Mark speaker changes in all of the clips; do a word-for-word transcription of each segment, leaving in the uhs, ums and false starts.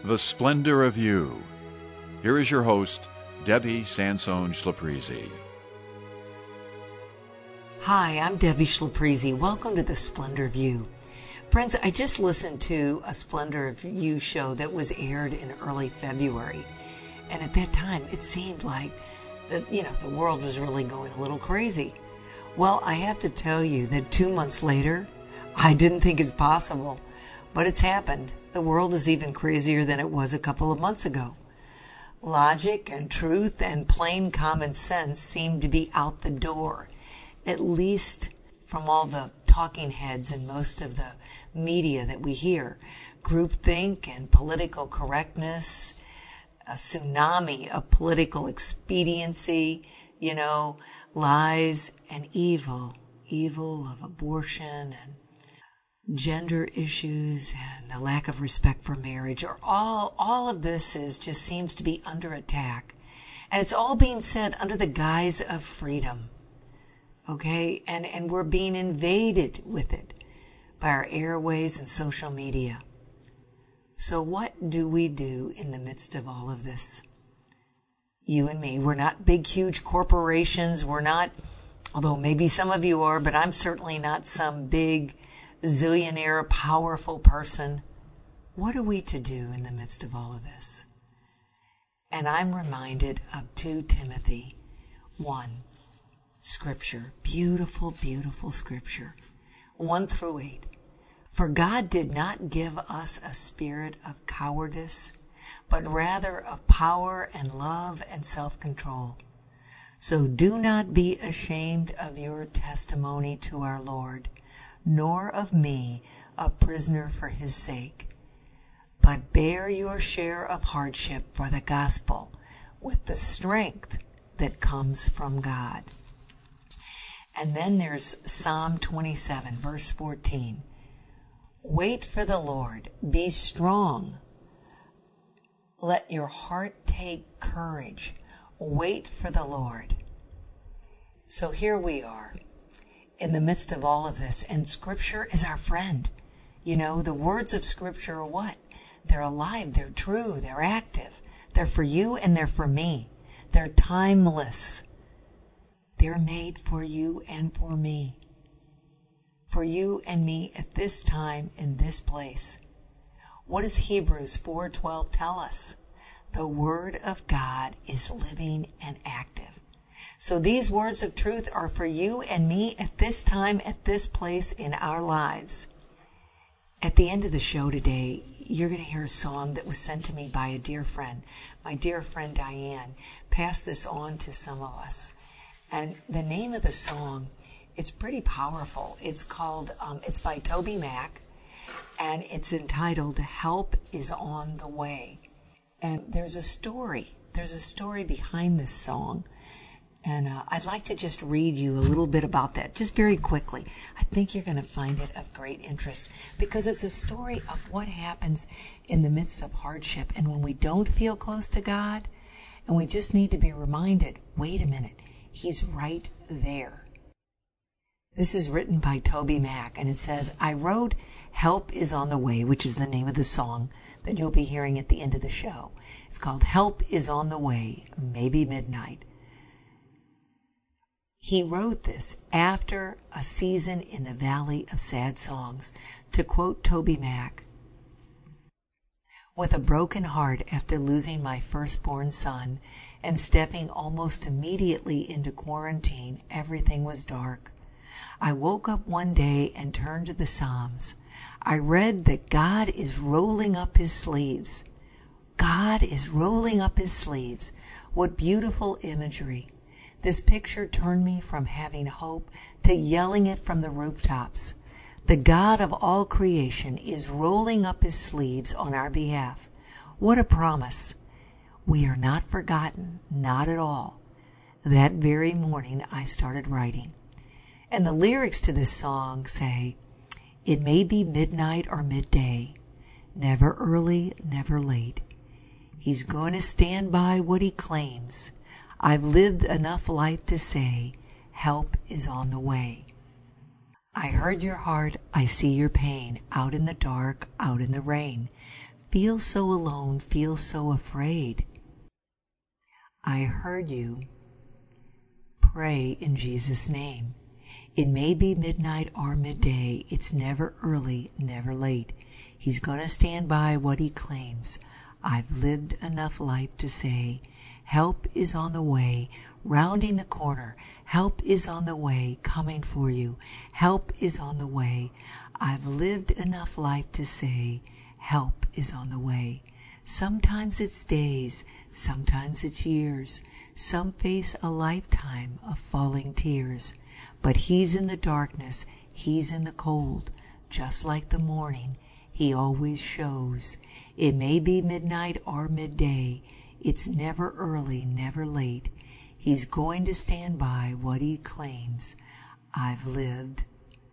Speaker 1: The Splendor of You. Here is your host, Debbie Sansone Schlaprizi.
Speaker 2: Hi, I'm Debbie Schlaprizi. Welcome to The Splendor of You. Friends, I just listened to a Splendor of You show that was aired in early February. And at that time, it seemed like that, you know, the world was really going a little crazy. Well, I have to tell you that two months later, I didn't think it's possible, but it's happened. The world is even crazier than it was a couple of months ago. Logic and truth and plain common sense seem to be out the door, at least from all the talking heads and most of the media that we hear. Groupthink and political correctness, a tsunami of political expediency, you know, lies and evil, evil of abortion and gender issues and the lack of respect for marriage, or all, all of this is just seems to be under attack. And it's all being said under the guise of freedom. Okay? And, and we're being invaded with it by our airways and social media. So what do we do in the midst of all of this? You and me, we're not big, huge corporations. We're not, although maybe some of you are, but I'm certainly not some big zillionaire, powerful person. What are we to do in the midst of all of this? And I'm reminded of Second Timothy one, Scripture, beautiful, beautiful Scripture, one through eight. For God did not give us a spirit of cowardice, but rather of power and love and self-control. So do not be ashamed of your testimony to our Lord, nor of me, a prisoner for his sake, but bear your share of hardship for the gospel with the strength that comes from God. And then there's Psalm twenty-seven, verse fourteen. Wait for the Lord, be strong. Let your heart take courage. Wait for the Lord. So here we are in the midst of all of this, and Scripture is our friend. You know, the words of Scripture are what? They're alive, they're true, they're active. They're for you and they're for me. They're timeless. They're made for you and for me. For you and me at this time in this place. What does Hebrews four twelve tell us? The Word of God is living and active. So these words of truth are for you and me at this time, at this place in our lives. At the end of the show today, you're going to hear a song that was sent to me by a dear friend. My dear friend Diane passed this on to some of us. And the name of the song, it's pretty powerful. It's called, um, it's by Toby Mac. And it's entitled, Help is on the Way. And there's a story. There's a story behind this song. And uh, I'd like to just read you a little bit about that, just very quickly. I think you're going to find it of great interest because it's a story of what happens in the midst of hardship and when we don't feel close to God, and we just need to be reminded, wait a minute, He's right there. This is written by Toby Mac, and it says, I wrote Help is on the Way, which is the name of the song that you'll be hearing at the end of the show. It's called Help is on the Way, Maybe Midnight. He wrote this after a season in the Valley of Sad Songs. To quote Toby Mac, with a broken heart after losing my firstborn son and stepping almost immediately into quarantine, everything was dark. I woke up one day and turned to the Psalms. I read that God is rolling up his sleeves. God is rolling up his sleeves. What beautiful imagery. This picture turned me from having hope to yelling it from the rooftops. The God of all creation is rolling up his sleeves on our behalf. What a promise. We are not forgotten, not at all. That very morning I started writing. And the lyrics to this song say, it may be midnight or midday, never early, never late. He's going to stand by what he claims. I've lived enough life to say, help is on the way. I heard your heart, I see your pain, out in the dark, out in the rain. feel so alone, feel so afraid. I heard you. Pray in Jesus' name. It may be midnight or midday. It's never early, never late. He's going to stand by what he claims. I've lived enough life to say, help is on the way, rounding the corner. Help is on the way, coming for you. Help is on the way. I've lived enough life to say, help is on the way. Sometimes it's days, sometimes it's years. Some face a lifetime of falling tears. But he's in the darkness, he's in the cold. Just like the morning, he always shows. It may be midnight or midday. It's never early, never late. He's going to stand by what he claims. I've lived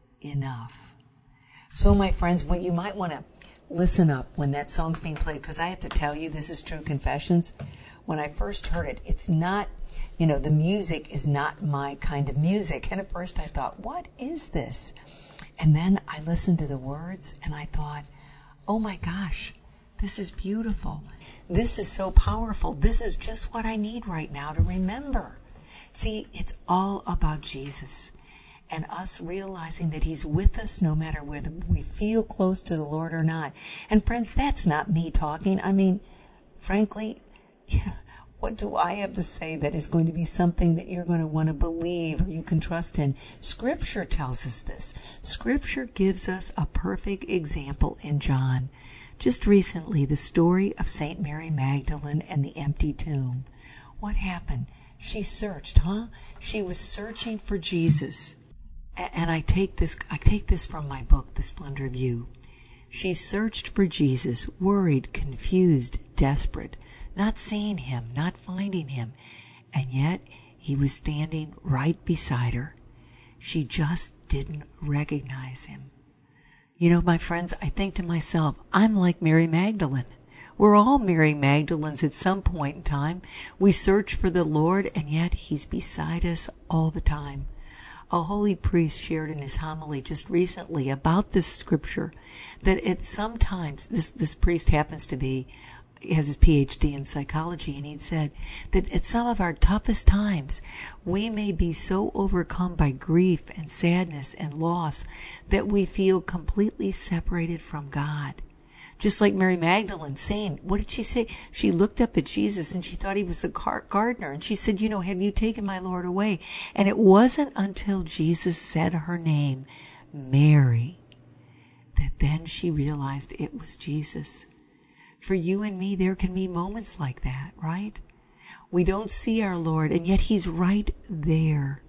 Speaker 2: enough. So, my friends, what you might want to listen up when that song's being played, because I have to tell you, this is true confessions. When I first heard it, it's not, you know, the music is not my kind of music. And at first I thought, what is this? And then I listened to the words and I thought, oh my gosh, this is beautiful. This is so powerful. This is just what I need right now to remember. See, it's all about Jesus and us realizing that he's with us no matter whether we feel close to the Lord or not. And friends, that's not me talking. I mean, frankly, yeah, what do I have to say that is going to be something that you're going to want to believe or you can trust in? Scripture tells us this. Scripture gives us a perfect example in John. Just recently, the story of Saint Mary Magdalene and the empty tomb. What happened? She searched, huh? She was searching for Jesus. And I take this, I take this from my book, The Splendor of You. She searched for Jesus, worried, confused, desperate, not seeing him, not finding him. And yet, he was standing right beside her. She just didn't recognize him. You know, my friends, I think to myself, I'm like Mary Magdalene. We're all Mary Magdalenes at some point in time. We search for the Lord, and yet he's beside us all the time. A holy priest shared in his homily just recently about this scripture that at sometimes, this, this priest happens to be, he has his P H D in psychology, and he said that at some of our toughest times, we may be so overcome by grief and sadness and loss that we feel completely separated from God. Just like Mary Magdalene saying, what did she say? She looked up at Jesus and she thought he was the gardener. And she said, you know, have you taken my Lord away? And it wasn't until Jesus said her name, Mary, that then she realized it was Jesus. For you and me, there can be moments like that, right? We don't see our Lord, and yet he's right there.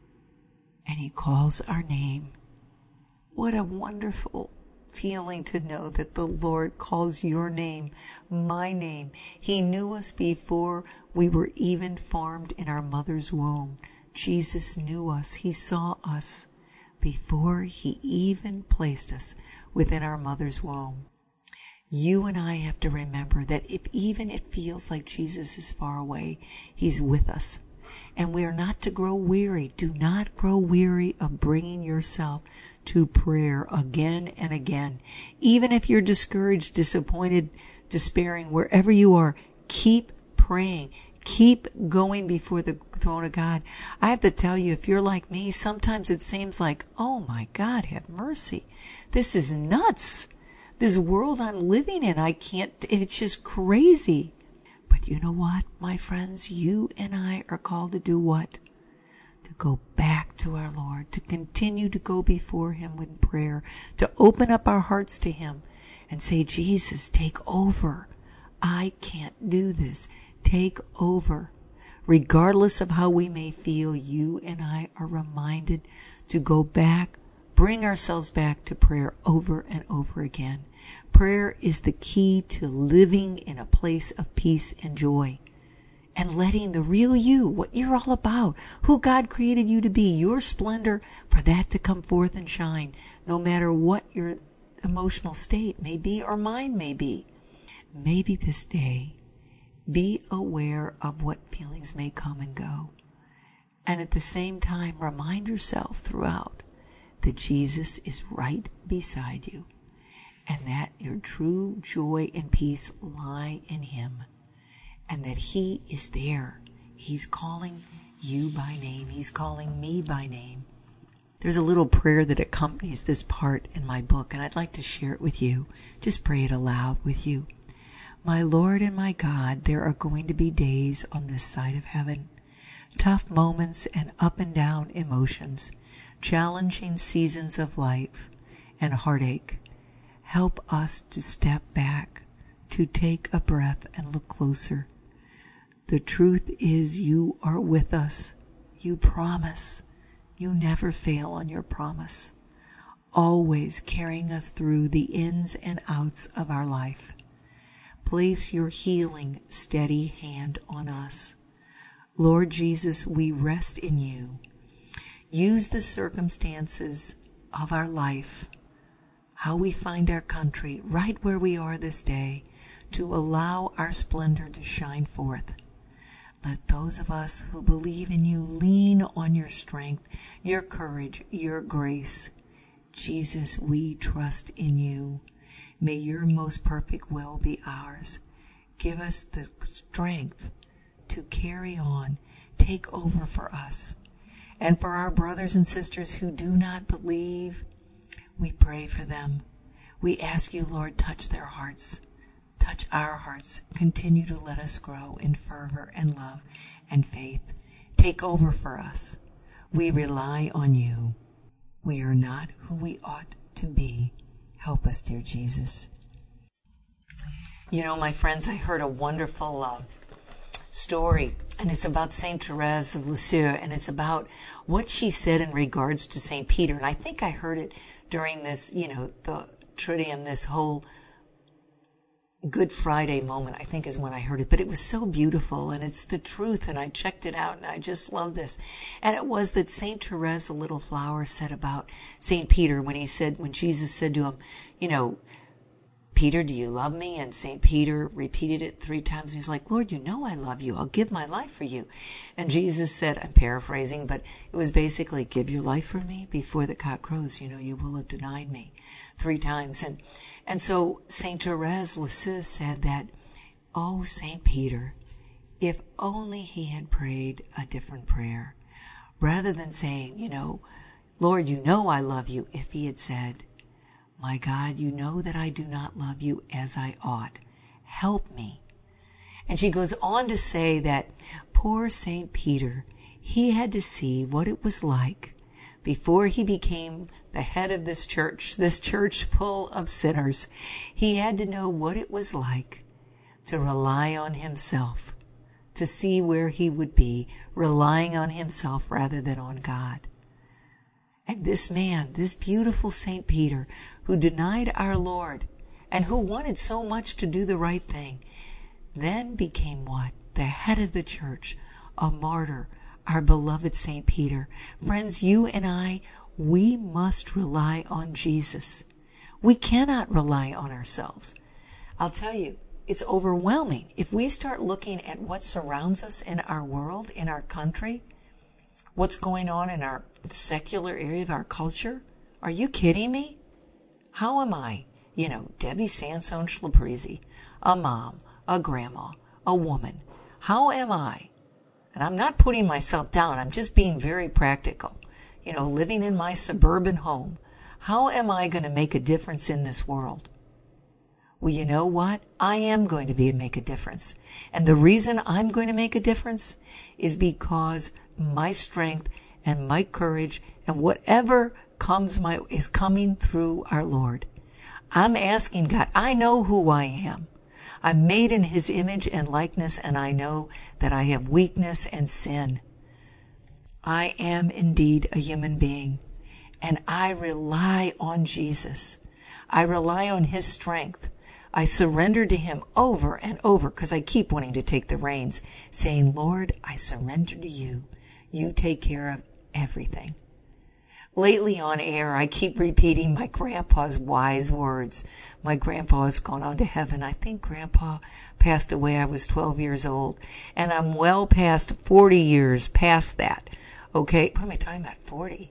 Speaker 2: And he calls our name. What a wonderful feeling to know that the Lord calls your name, my name. He knew us before we were even formed in our mother's womb. Jesus knew us. He saw us before he even placed us within our mother's womb. You and I have to remember that if even it feels like Jesus is far away, he's with us. And we are not to grow weary. Do not grow weary of bringing yourself to prayer again and again. Even if you're discouraged, disappointed, despairing, wherever you are, keep praying. Keep going before the throne of God. I have to tell you, if you're like me, sometimes it seems like, oh my God, have mercy. This is nuts. This world I'm living in, I can't, it's just crazy. But you know what, my friends? You and I are called to do what? To go back to our Lord, to continue to go before him with prayer, to open up our hearts to him and say, Jesus, take over. I can't do this. Take over. Regardless of how we may feel, you and I are reminded to go back, bring ourselves back to prayer over and over again. Prayer is the key to living in a place of peace and joy and letting the real you, what you're all about, who God created you to be, your splendor, for that to come forth and shine, no matter what your emotional state may be or mine may be. Maybe this day, be aware of what feelings may come and go. And at the same time, remind yourself throughout that Jesus is right beside you. and that your true joy and peace lie in Him, and that He is there. He's calling you by name. He's calling me by name. There's a little prayer that accompanies this part in my book, and I'd like to share it with you. Just pray it aloud with you. My Lord and my God, there are going to be days on this side of heaven, tough moments and up and down emotions, challenging seasons of life and heartache. Help us to step back, to take a breath and look closer. The truth is you are with us. You promise. You never fail on your promise, always carrying us through the ins and outs of our life. Place your healing, steady hand on us. Lord Jesus, we rest in you. Use the circumstances of our life, how we find our country, right where we are this day, to allow our splendor to shine forth. Let those of us who believe in you lean on your strength, your courage, your grace. Jesus, we trust in you. May your most perfect will be ours. Give us the strength to carry on, take over for us. And for our brothers and sisters who do not believe, we pray for them. We ask you, Lord, touch their hearts. Touch our hearts. Continue to let us grow in fervor and love and faith. Take over for us. We rely on you. We are not who we ought to be. Help us, dear Jesus. You know, my friends, I heard a wonderful uh, story, and it's about Saint Therese of Lisieux, and it's about what she said in regards to Saint Peter. And I think I heard it during this, you know, the Triduum, this whole Good Friday moment, I think is when I heard it. But it was so beautiful, and it's the truth, and I checked it out, and I just love this. And it was that Saint Therese, the little flower, said about Saint Peter when he said, when Jesus said to him, you know, Peter, do you love me? And Saint Peter repeated it three times. And he's like, Lord, you know I love you. I'll give my life for you. And Jesus said, I'm paraphrasing, but it was basically, give your life for me before the cock crows. You know, you will have denied me three times. And and so Saint Therese Lisieux said that, oh, Saint Peter, if only he had prayed a different prayer. Rather than saying, you know, Lord, you know I love you, if he had said, my God, you know that I do not love you as I ought. Help me. And she goes on to say that poor Saint Peter, he had to see what it was like before he became the head of this church, this church full of sinners. He had to know what it was like to rely on himself, to see where he would be, relying on himself rather than on God. And this man, this beautiful Saint Peter, who denied our Lord and who wanted so much to do the right thing, then became what? The head of the church, a martyr, our beloved Saint Peter. Friends, you and I, we must rely on Jesus. We cannot rely on ourselves. I'll tell you, it's overwhelming. If we start looking at what surrounds us in our world, in our country, what's going on in our secular area of our culture, are you kidding me? How am I, you know, Debbie Sansone Schlaprizi, a mom, a grandma, a woman? How am I? And I'm not putting myself down. I'm just being very practical. You know, living in my suburban home. How am I going to make a difference in this world? Well, you know what? I am going to be make a difference. And the reason I'm going to make a difference is because my strength and my courage and whatever comes my is coming through our Lord. I'm asking God, I know who I am. I'm made in his image and likeness, and I know that I have weakness and sin. I am indeed a human being, and I rely on Jesus. I rely on his strength. I surrender to him over and over because I keep wanting to take the reins, saying, Lord, I surrender to you. You take care of everything. Lately on air, I keep repeating my grandpa's wise words. My grandpa has gone on to heaven. I think grandpa passed away. I was twelve years old, and I'm well past forty years past that. Okay, what am I talking about? forty.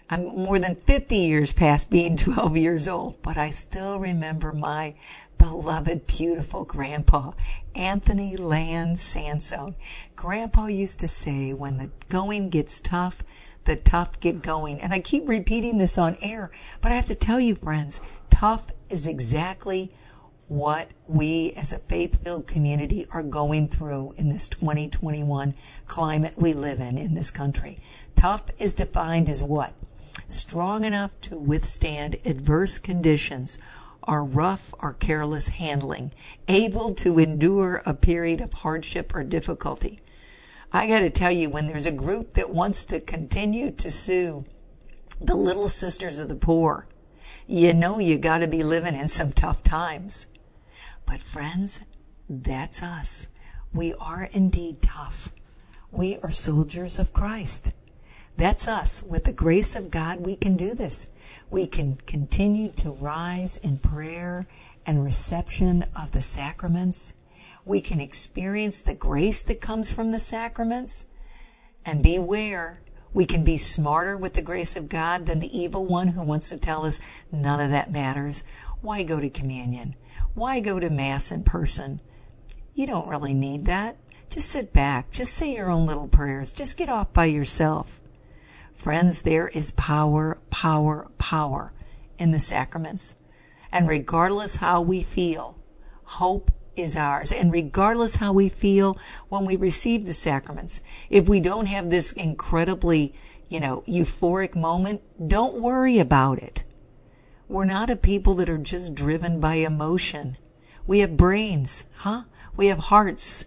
Speaker 2: I'm more than fifty years past being twelve years old, but I still remember my beloved, beautiful grandpa, Anthony Land Sansone. Grandpa used to say, when the going gets tough, the tough get going. And I keep repeating this on air, but I have to tell you, friends, tough is exactly what we as a faith-filled community are going through in this twenty twenty-one climate we live in in this country. Tough is defined as what? Strong enough to withstand adverse conditions, or rough or careless handling, able to endure a period of hardship or difficulty. I got to tell you, when there's a group that wants to continue to sue the Little Sisters of the Poor, you know you got to be living in some tough times. But friends, that's us. We are indeed tough. We are soldiers of Christ. That's us. With the grace of God, we can do this. We can continue to rise in prayer and reception of the sacraments. We can experience the grace that comes from the sacraments. And beware, we can be smarter with the grace of God than the evil one who wants to tell us none of that matters. Why go to communion? Why go to Mass in person? You don't really need that. Just sit back. Just say your own little prayers. Just get off by yourself. Friends, there is power, power, power in the sacraments. And regardless how we feel, hope is ours. And regardless how we feel when we receive the sacraments, if we don't have this incredibly, you know, euphoric moment, don't worry about it. We're not a people that are just driven by emotion. We have brains, huh? We have hearts.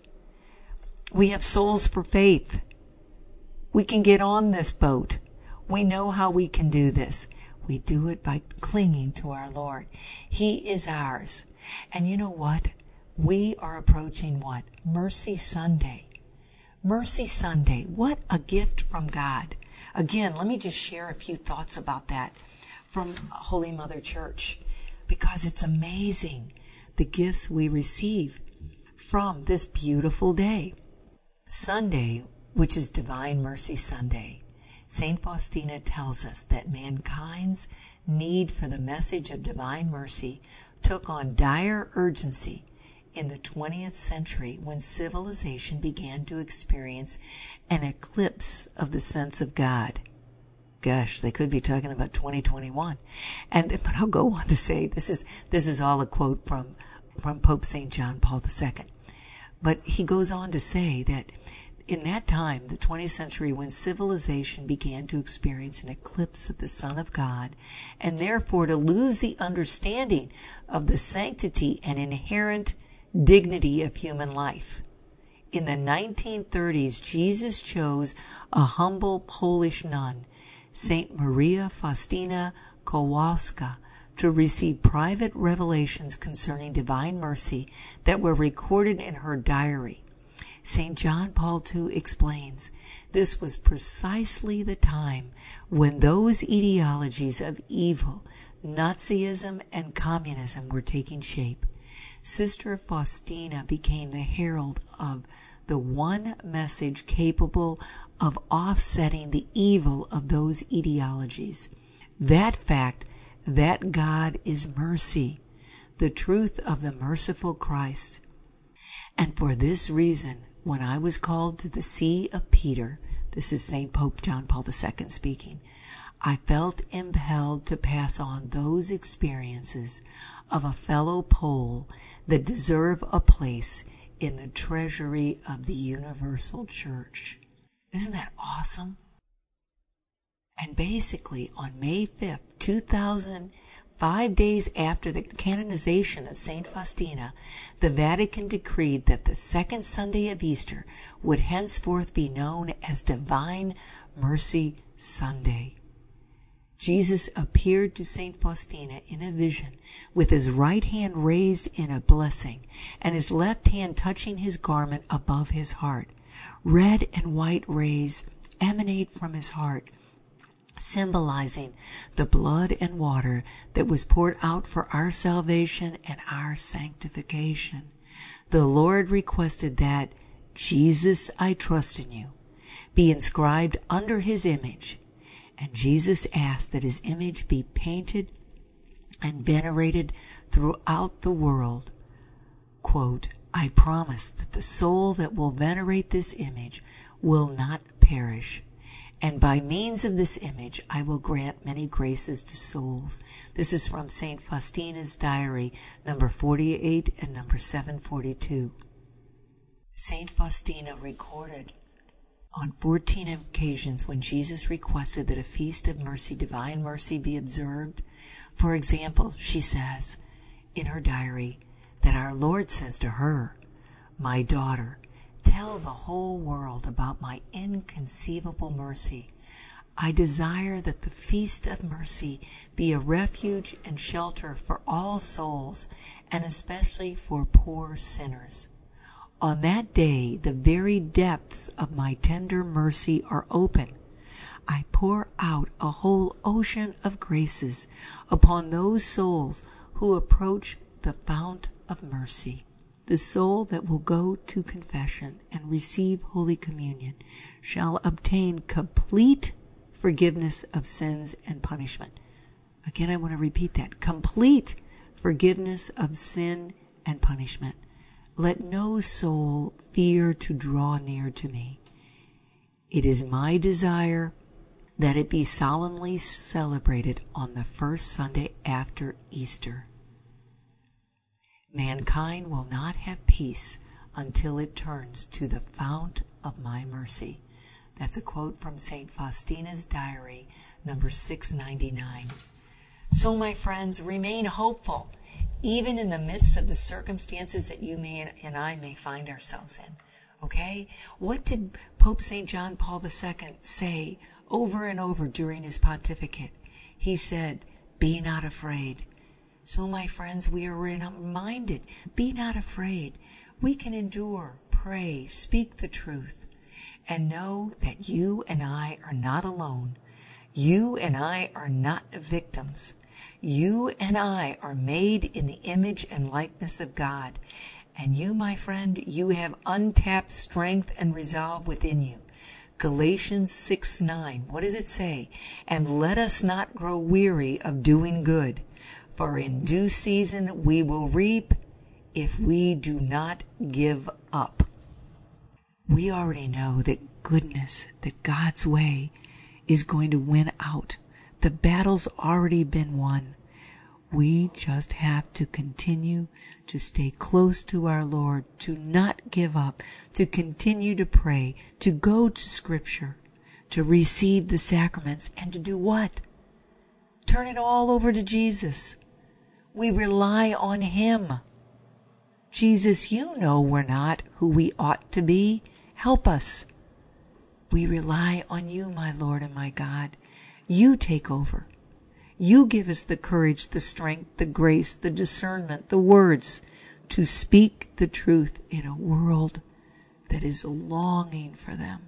Speaker 2: We have souls for faith. We can get on this boat. We know how we can do this. We do it by clinging to our Lord. He is ours. And you know what? We are approaching what? Mercy Sunday. Mercy Sunday. What a gift from God. Again, let me just share a few thoughts about that from Holy Mother Church, because it's amazing the gifts we receive from this beautiful day. Sunday, which is Divine Mercy Sunday, Saint Faustina tells us that mankind's need for the message of divine mercy took on dire urgency in the twentieth century when civilization began to experience an eclipse of the sense of God. Gosh, they could be talking about twenty twenty-one. And but I'll go on to say this is this is all a quote from from Pope Saint John Paul the Second. But he goes on to say that in that time, the twentieth century, when civilization began to experience an eclipse of the Son of God, and therefore to lose the understanding of the sanctity and inherent dignity of human life. In the nineteen thirties, Jesus chose a humble Polish nun, Saint Maria Faustina Kowalska, to receive private revelations concerning divine mercy that were recorded in her diary. Saint John Paul the Second explains, this was precisely the time when those ideologies of evil, Nazism and communism, were taking shape. Sister Faustina became the herald of the one message capable of offsetting the evil of those ideologies. That fact, that God is mercy, the truth of the merciful Christ. And for this reason, when I was called to the See of Peter, this is Saint Pope John Paul the Second speaking, I felt impelled to pass on those experiences of a fellow Pole that deserve a place in the treasury of the Universal Church. Isn't that awesome? And basically, on May fifth, two thousand, five days after the canonization of Saint Faustina, the Vatican decreed that the second Sunday of Easter would henceforth be known as Divine Mercy Sunday. Jesus appeared to Saint Faustina in a vision with his right hand raised in a blessing and his left hand touching his garment above his heart. Red and white rays emanate from his heart, symbolizing the blood and water that was poured out for our salvation and our sanctification. The Lord requested that, Jesus, I trust in you, be inscribed under his image, And Jesus asked that his image be painted and venerated throughout the world. Quote, I promise that the soul that will venerate this image will not perish. And by means of this image, I will grant many graces to souls. This is from Saint Faustina's diary, number forty-eight and number seven forty-two. Saint Faustina recorded on fourteen occasions when Jesus requested that a feast of mercy, divine mercy, be observed. For example, she says in her diary that our Lord says to her, my daughter, tell the whole world about my inconceivable mercy. I desire that the feast of mercy be a refuge and shelter for all souls, and especially for poor sinners. On that day, the very depths of my tender mercy are open. I pour out a whole ocean of graces upon those souls who approach the fount of mercy. The soul that will go to confession and receive Holy Communion shall obtain complete forgiveness of sins and punishment. Again, I want to repeat that. Complete forgiveness of sin and punishment. Let no soul fear to draw near to me. It is my desire that it be solemnly celebrated on the first Sunday after Easter. Mankind will not have peace until it turns to the fount of my mercy. That's a quote from Saint Faustina's diary, number six ninety-nine. So, my friends, remain hopeful, even in the midst of the circumstances that you may and I may find ourselves in. Okay? What did Pope Saint John Paul the Second say over and over during his pontificate? He said, be not afraid. So, my friends, we are reminded, be not afraid. We can endure, pray, speak the truth, and know that you and I are not alone. You and I are not victims. You and I are made in the image and likeness of God. And you, my friend, you have untapped strength and resolve within you. Galatians six nine, what does it say? And let us not grow weary of doing good, for in due season we will reap if we do not give up. We already know that goodness, that God's way is going to win out. The battle's already been won. We just have to continue to stay close to our Lord, to not give up, to continue to pray, to go to Scripture, to receive the sacraments, and to do what? Turn it all over to Jesus. We rely on Him. Jesus, you know we're not who we ought to be. Help us. We rely on you, my Lord and my God. You take over. You give us the courage, the strength, the grace, the discernment, the words to speak the truth in a world that is longing for them.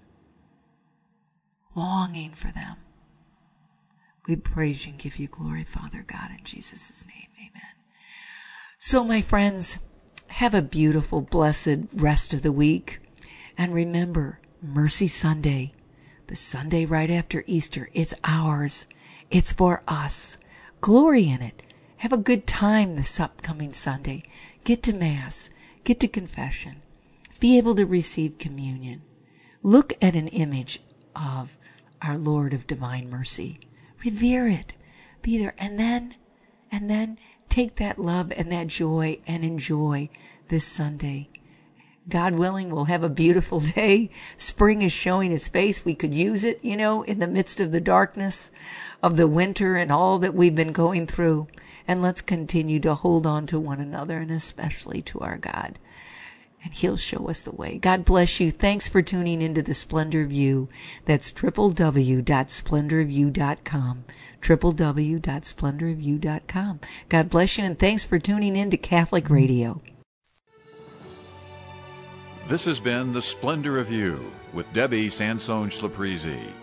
Speaker 2: Longing for them. We praise you and give you glory, Father God, in Jesus' name. Amen. So, my friends, have a beautiful, blessed rest of the week. And remember, Mercy Sunday, the Sunday right after Easter, it's ours. It's for us. Glory in it. Have a good time this upcoming Sunday. Get to Mass. Get to confession. Be able to receive communion. Look at an image of our Lord of Divine Mercy. Revere it. Be there. And then, and then take that love and that joy and enjoy this Sunday. God willing, we'll have a beautiful day. Spring is showing its face. We could use it, you know, in the midst of the darkness of the winter and all that we've been going through. And let's continue to hold on to one another and especially to our God. And He'll show us the way. God bless you. Thanks for tuning into the Splendor View. That's w w w dot splendor view dot com. w w w dot splendor view dot com. God bless you and thanks for tuning in to Catholic Radio.
Speaker 1: This has been The Splendor of You with Debbie Sansone Schlapprizi.